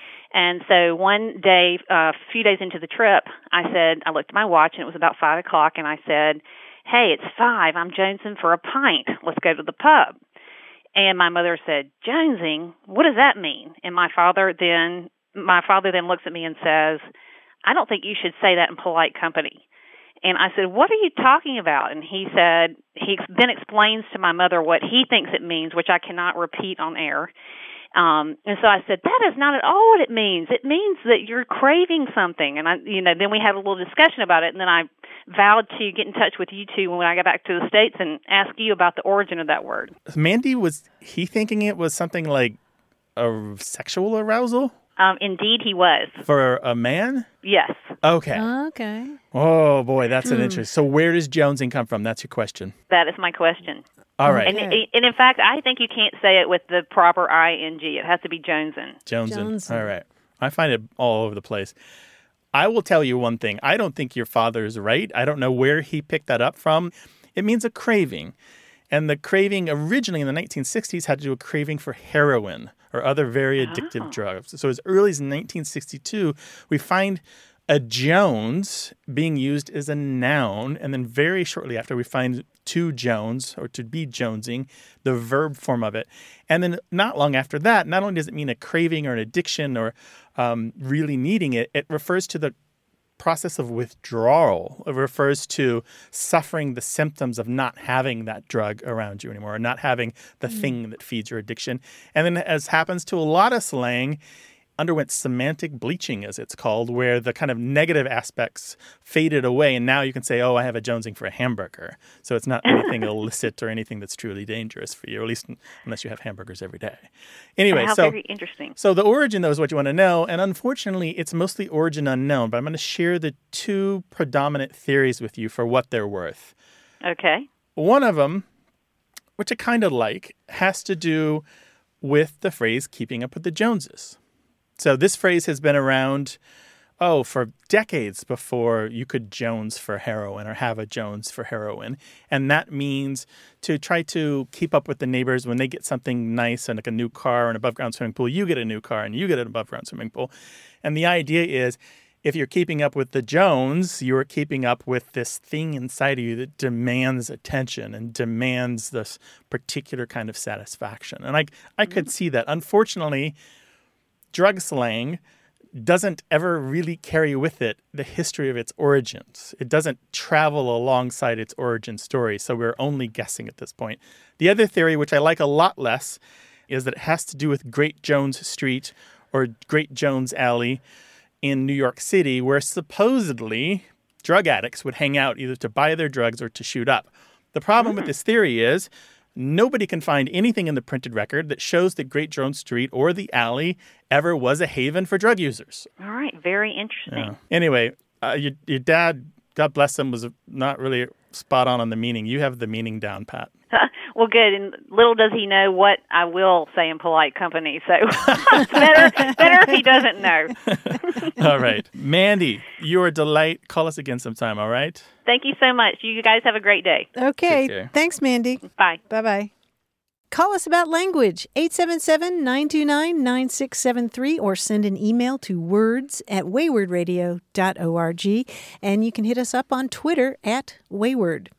And so one day, uh, a few days into the trip, I said, I looked at my watch, and it was about five o'clock, and I said, hey, it's five. I'm jonesing for a pint. Let's go to the pub. And my mother said, jonesing? What does that mean? And my father then, my father then looks at me and says, I don't think you should say that in polite company. And I said, what are you talking about? And he said, he then explains to my mother what he thinks it means, which I cannot repeat on air. Um, and so I said, that is not at all what it means. It means that you're craving something. And I, you know, then we had a little discussion about it. And then I vowed to get in touch with you two when I got back to the States and ask you about the origin of that word. Mandy, was he thinking it was something like a sexual arousal? Um, indeed, he was. For a man? Yes. Okay. Okay. Oh, boy, that's an Hmm. interest. So where does jonesing come from? That's your question. That is my question. All right. And, and in fact, I think you can't say it with the proper I N G. It has to be jonesing. Jonesing. Jonesing. All right. I find it all over the place. I will tell you one thing. I don't think your father is right. I don't know where he picked that up from. It means a craving. And the craving originally in the nineteen sixties had to do with craving for heroin or other very addictive Oh. drugs. So as early as nineteen sixty-two, we find a Jones being used as a noun. And then very shortly after, we find to Jones, or to be jonesing, the verb form of it. And then not long after that, not only does it mean a craving or an addiction or um, really needing it, it refers to the process of withdrawal. It refers to suffering the symptoms of not having that drug around you anymore, or not having the mm. thing that feeds your addiction. And then, as happens to a lot of slang, underwent semantic bleaching, as it's called, where the kind of negative aspects faded away. And now you can say, oh, I have a jonesing for a hamburger. So it's not anything illicit or anything that's truly dangerous for you, or at least unless you have hamburgers every day. Anyway, How so very interesting. So the origin, though, is what you want to know. And unfortunately, it's mostly origin unknown. But I'm going to share the two predominant theories with you for what they're worth. Okay. One of them which I kind of like, has to do with the phrase keeping up with the Joneses. So this phrase has been around, oh, for decades before you could Jones for heroin or have a Jones for heroin. And that means to try to keep up with the neighbors when they get something nice and like a new car or an above-ground swimming pool, you get a new car and you get an above-ground swimming pool. And the idea is if you're keeping up with the Jones, you're keeping up with this thing inside of you that demands attention and demands this particular kind of satisfaction. And I, I could see that. Unfortunately, drug slang doesn't ever really carry with it the history of its origins. It doesn't travel alongside its origin story, so we're only guessing at this point. The other theory, which I like a lot less, is that it has to do with Great Jones Street or Great Jones Alley in New York City, where supposedly drug addicts would hang out either to buy their drugs or to shoot up. The problem mm. with this theory is nobody can find anything in the printed record that shows that Great Jones Street or the alley ever was a haven for drug users. All right. Very interesting. Yeah. Anyway, uh, your, your dad, God bless him, was not really spot on on the meaning. You have the meaning down, Pat. Well, good. And little does he know what I will say in polite company. So it's better, better if he doesn't know. All right. Mandy, you're a delight. Call us again sometime, all right? Thank you so much. You guys have a great day. Okay. Thanks, Mandy. Bye. Bye-bye. Call us about language, eight seven seven, nine two nine, nine six seven three, or send an email to words at wayward radio dot org. And you can hit us up on Twitter at Wayward.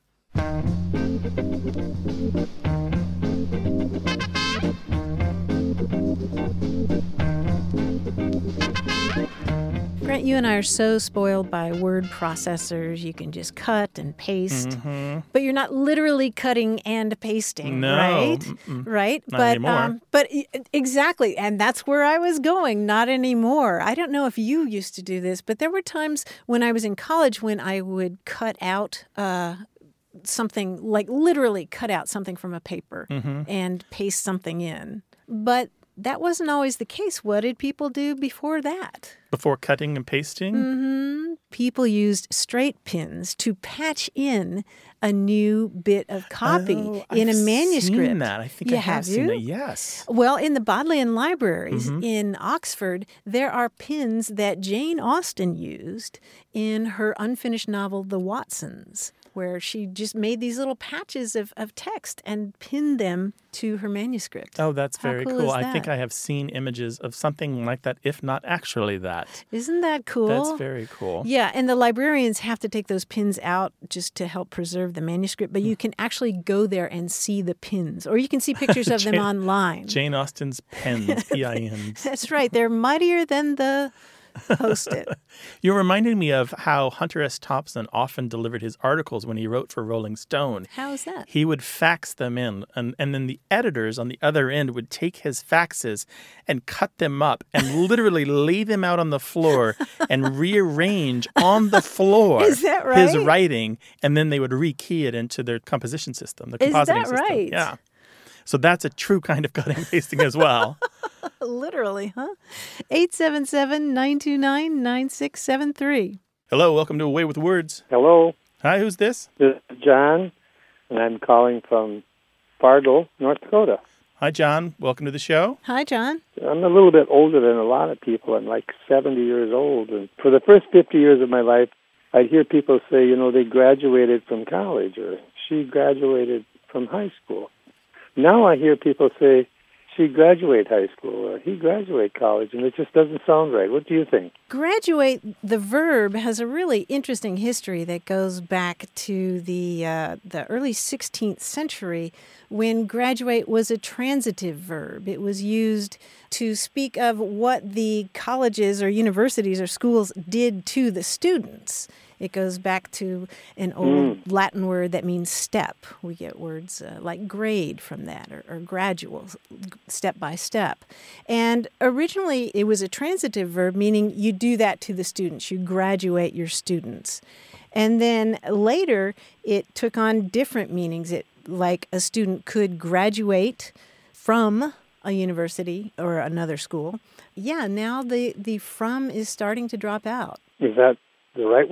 Grant, you and I are so spoiled by word processors. You can just cut and paste, mm-hmm. but you're not literally cutting and pasting, no. right? Mm-mm. Right? Not but anymore. Um, but exactly, and that's where I was going. Not anymore. I don't know if you used to do this, but there were times when I was in college when I would cut out uh, something, like literally cut out something from a paper mm-hmm. and paste something in. But that wasn't always the case. What did people do before that? Before cutting and pasting? Mm-hmm. People used straight pins to patch in a new bit of copy oh, in I've a manuscript. Seen that. I think you I have, have seen you? that. Yes. Well, in the Bodleian Libraries mm-hmm. in Oxford, there are pins that Jane Austen used in her unfinished novel, The Watsons, where she just made these little patches of, of text and pinned them to her manuscript. Oh, that's How very cool. cool. Is I that? think I have seen images of something like that, if not actually that. Isn't that cool? That's very cool. Yeah, and the librarians have to take those pins out just to help preserve the manuscript, but you can actually go there and see the pins, or you can see pictures of Jane, them online. Jane Austen's pens, P I Ns. That's right. They're mightier than the Post-it. You're reminding me of how Hunter S. Thompson often delivered his articles when he wrote for Rolling Stone. How is that? He would fax them in, and, and then the editors on the other end would take his faxes and cut them up and literally lay them out on the floor and rearrange on the floor Is that right? his writing, and then they would rekey it into their composition system, their Is compositing that system. right? Yeah. So that's a true kind of cutting and pasting as well. Literally, huh? eight seven seven, nine two nine, nine six seven three. Hello, welcome to Away with Words. Hello. Hi, who's this? This is John, and I'm calling from Fargo, North Dakota. Hi, John. Welcome to the show. Hi, John. I'm a little bit older than a lot of people. I'm like seventy years old. And for the first fifty years of my life, I'd hear people say, you know, they graduated from college or she graduated from high school. Now I hear people say, she graduated high school or he graduated college, and it just doesn't sound right. What do you think? Graduate, the verb, has a really interesting history that goes back to the uh, the early sixteenth century when graduate was a transitive verb. It was used to speak of what the colleges or universities or schools did to the students. It goes back to an old mm. Latin word that means step. We get words uh, like grade from that, or, or gradual, step by step. And originally it was a transitive verb, meaning you do that to the students. You graduate your students. And then later it took on different meanings. It like a student could graduate from a university or another school. Yeah, now the, the from is starting to drop out. Is that the right way?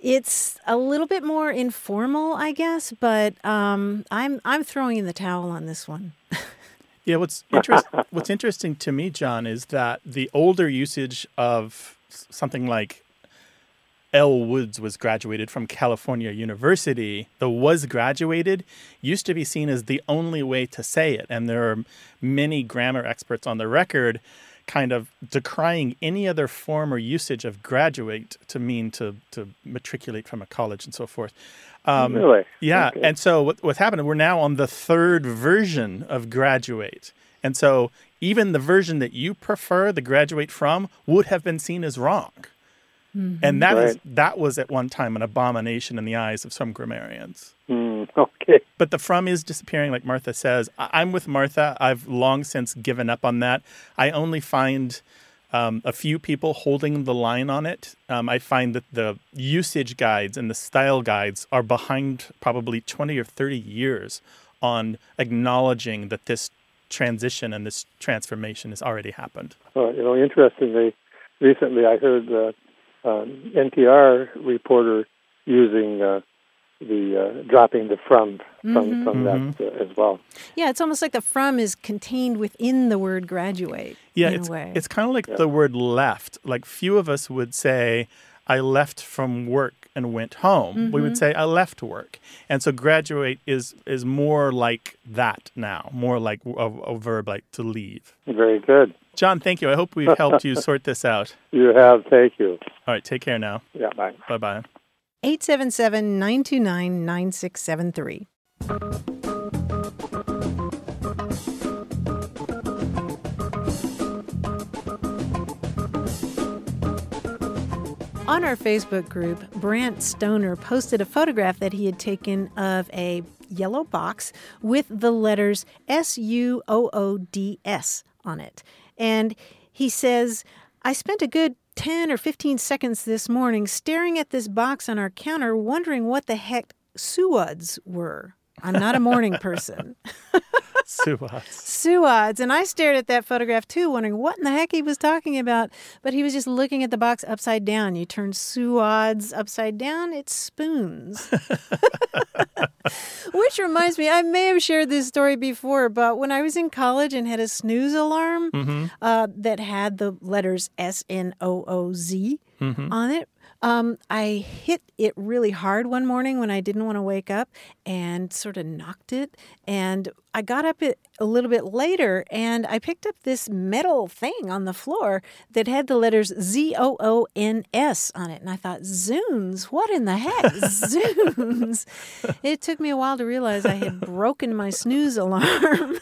It's a little bit more informal, I guess, but um, I'm I'm throwing in the towel on this one. Yeah, what's interest, what's interesting to me, John, is that the older usage of something like Elle Woods was graduated from California University, the was graduated used to be seen as the only way to say it. And there are many grammar experts on the record kind of decrying any other form or usage of graduate to mean to, to matriculate from a college and so forth. Um, really? Yeah. Okay. And so what, what's happened, we're now on the third version of graduate. And so even the version that you prefer, the graduate from, would have been seen as wrong. Mm-hmm. And that right. is that was at one time an abomination in the eyes of some grammarians. Mm, okay. But the from is disappearing, like Martha says. I- I'm with Martha. I've long since given up on that. I only find um, a few people holding the line on it. Um, I find that the usage guides and the style guides are behind probably twenty or thirty years on acknowledging that this transition and this transformation has already happened. Well, you know, interestingly, recently I heard the uh, N P R reporter using uh, the uh, dropping the from from, Mm-hmm. from Mm-hmm. that uh, as well. Yeah, it's almost like the from is contained within the word graduate. Yeah, in it's a way. it's kind of like Yeah. the word left. Like few of us would say, I left from work and went home. Mm-hmm. We would say, I left work. And so graduate is is more like that now, more like a, a verb like to leave. Very good. John, thank you. I hope we've helped you sort this out. You have. Thank you. All right, take care now. Yeah, bye. Bye-bye. eight seven seven, nine two nine, nine six seven three. On our Facebook group, Brant Stoner posted a photograph that he had taken of a yellow box with the letters S U O O D S on it. And he says, I spent a good ten or fifteen seconds this morning staring at this box on our counter, wondering what the heck suads were. I'm not a morning person. Suads. Suads. And I stared at that photograph too, wondering what in the heck he was talking about. But he was just looking at the box upside down. You turn suads upside down, it's spoons. Which reminds me, I may have shared this story before, but when I was in college and had a snooze alarm Mm-hmm. uh, that had the letters S N O O Z Mm-hmm. on it, Um, I hit it really hard one morning when I didn't want to wake up and sort of knocked it. And I got up it a little bit later and I picked up this metal thing on the floor that had the letters Z O O N S on it. And I thought, Zoons, what in the heck? Zoons. It took me a while to realize I had broken my snooze alarm.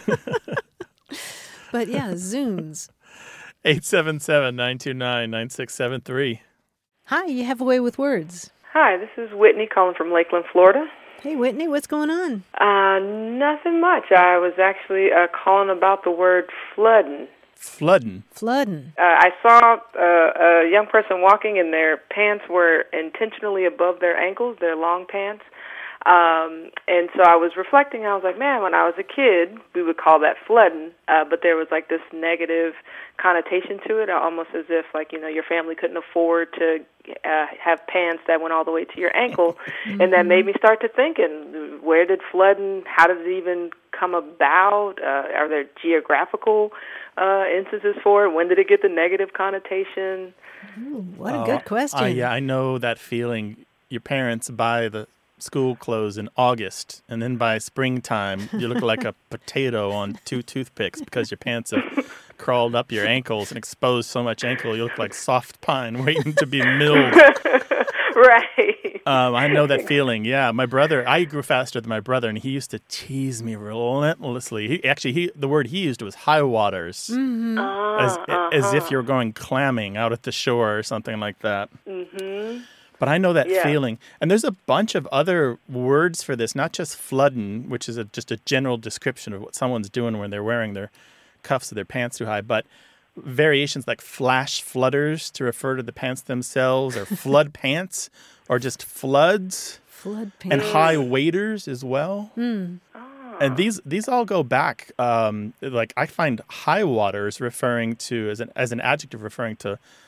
But yeah, Zoons. eight seven seven, nine two nine, nine six seven three. Hi, you have a way with words. Hi, this is Whitney calling from Lakeland, Florida. Hey, Whitney, what's going on? Uh, nothing much. I was actually uh, calling about the word flooding. Flooding. Flooding. Uh, I saw uh, a young person walking and their pants were intentionally above their ankles, their long pants. Um, and so I was reflecting, I was like, man, when I was a kid, we would call that flooding, uh, but there was like this negative connotation to it, almost as if like, you know, your family couldn't afford to uh, have pants that went all the way to your ankle. Mm-hmm. And that made me start to thinking, where did flooding, how did it even come about? Uh, are there geographical uh, instances for it? When did it get the negative connotation? Ooh, what a Oh, good question. Uh, yeah, I know that feeling. Your parents buy the school clothes in August, and then by springtime, you look like a potato on two toothpicks because your pants have crawled up your ankles and exposed so much ankle, you look like soft pine waiting to be milled. Right. Um, I know that feeling. Yeah, my brother, I grew faster than my brother, and he used to tease me relentlessly. He actually, he the word he used was high waters, Mm-hmm. Uh, as uh-huh. as if you're going clamming out at the shore or something like that. Mm-hmm. But I know that Yeah. feeling. And there's a bunch of other words for this, not just flooding, which is a, just a general description of what someone's doing when they're wearing their cuffs or their pants too high, but variations like flash flutters to refer to the pants themselves, or flood pants, or just floods, Flood and pants. high waders as well. Mm. And these these all go back. Um, like I find high waters referring to as an as an adjective referring to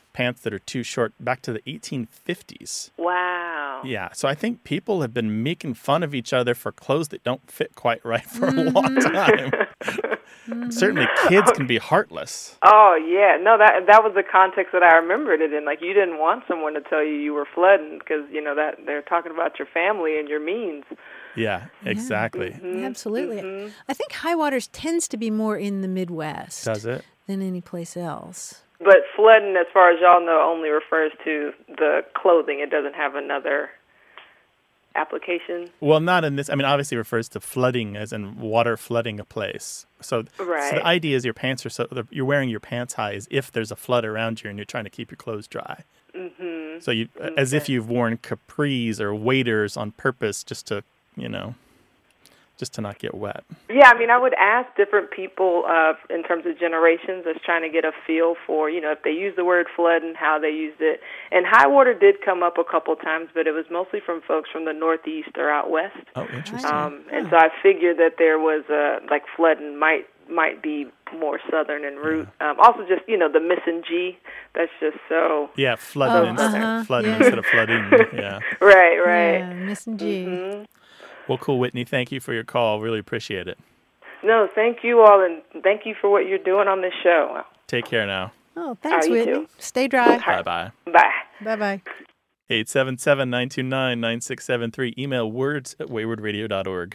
pants that are too short back to the eighteen fifties. Wow. Yeah, so I think people have been making fun of each other for clothes that don't fit quite right for a long time. Certainly kids can be heartless. Oh, yeah. No, that that was the context that I remembered it in. Like, you didn't want someone to tell you you were flooding because, you know, that they're talking about your family and your means. Yeah, exactly. Mm-hmm. Absolutely. Mm-hmm. I think high waters tends to be more in the Midwest. Does it? Than any place else. But flooding, as far as y'all know, only refers to the clothing. It doesn't have another application. Well, not in this. I mean, obviously it refers to flooding as in water flooding a place. So, right. so the idea is your pants are so, you're wearing your pants high as if there's a flood around you and you're trying to keep your clothes dry. Mm-hmm. So you, okay. as if you've worn capris or waders on purpose just to, you know, just to not get wet. Yeah, I mean, I would ask different people uh, in terms of generations as trying to get a feel for, you know, if they use the word flood and how they used it. And high water did come up a couple times, but it was mostly from folks from the Northeast or out west. Oh, interesting. Um, and so I figured that there was, uh, like, flooding might might be more southern in root. Yeah. Um, also just, you know, the missing G, that's just so... Yeah, flooding, oh, instead, uh-huh. flooding yeah. instead of flooding. Yeah. Right, right. Yeah, missing G. Mm-hmm. Well, cool, Whitney. Thank you for your call. Really appreciate it. No, thank you all, and thank you for what you're doing on this show. Take care now. Oh, thanks, oh, Whitney. Too. Stay dry. Bye-bye. Bye. Bye-bye. eight seven seven, nine two nine, nine six seven three. Email words at wayward radio dot org.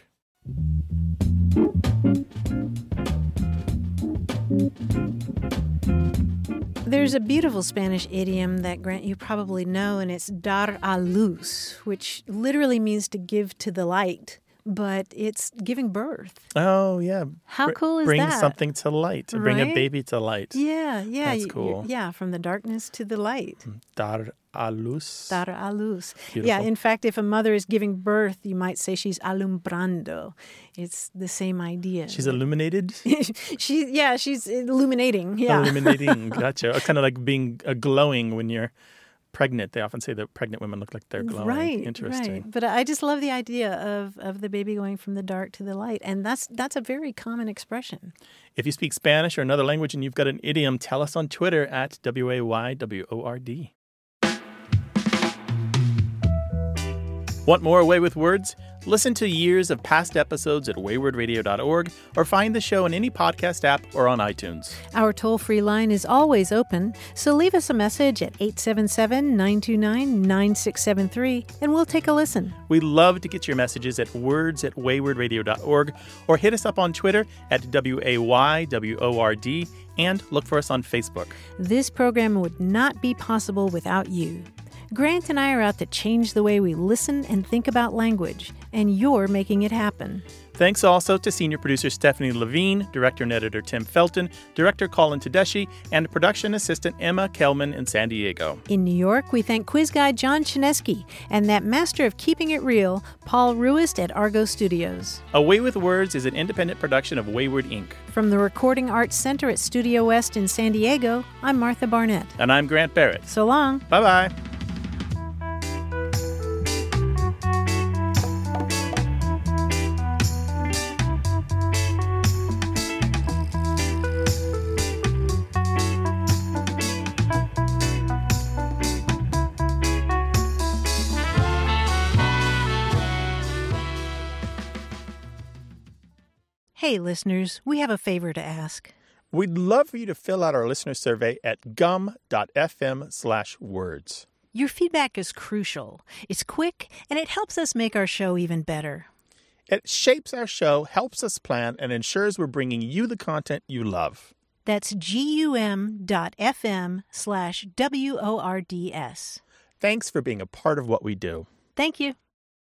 There's a beautiful Spanish idiom that, Grant, you probably know, and it's dar a luz, which literally means to give to the light, but it's giving birth. Oh, yeah. How Br- cool is bring that? Bring something to light. Right? Bring a baby to light. Yeah, yeah. That's you, cool. Yeah, from the darkness to the light. Dar a luz. Dar a luz. Beautiful. Yeah, in fact, if a mother is giving birth, you might say she's alumbrando. It's the same idea. She's illuminated? she, yeah, she's illuminating. Yeah. Illuminating. Gotcha. Kind of like being uh, glowing when you're pregnant. They often say that pregnant women look like they're glowing. Right, Interesting. Right. But I just love the idea of, of the baby going from the dark to the light. And that's that's a very common expression. If you speak Spanish or another language and you've got an idiom, tell us on Twitter at W A Y W O R D. Want more Away with Words? Listen to years of past episodes at wayward radio dot org or find the show in any podcast app or on iTunes. Our toll-free line is always open, so leave us a message at eight seven seven, nine two nine, nine six seven three and we'll take a listen. We love to get your messages at words at wayward radio dot org or hit us up on Twitter at W A Y W O R D and look for us on Facebook. This program would not be possible without you. Grant and I are out to change the way we listen and think about language, and you're making it happen. Thanks also to senior producer Stephanie Levine, director and editor Tim Felton, director Colin Tedeschi, and production assistant Emma Kelman in San Diego. In New York, we thank quiz guy John Chinesky and that master of keeping it real, Paul Ruist at Argo Studios. Away with Words is an independent production of Wayward Incorporated. From the Recording Arts Center at Studio West in San Diego, I'm Martha Barnett. And I'm Grant Barrett. So long. Bye-bye. Hey, listeners, we have a favor to ask. We'd love for you to fill out our listener survey at gum.fm slash words. Your feedback is crucial. It's quick, and it helps us make our show even better. It shapes our show, helps us plan, and ensures we're bringing you the content you love. That's gum.fm slash W O R D S. Thanks for being a part of what we do. Thank you.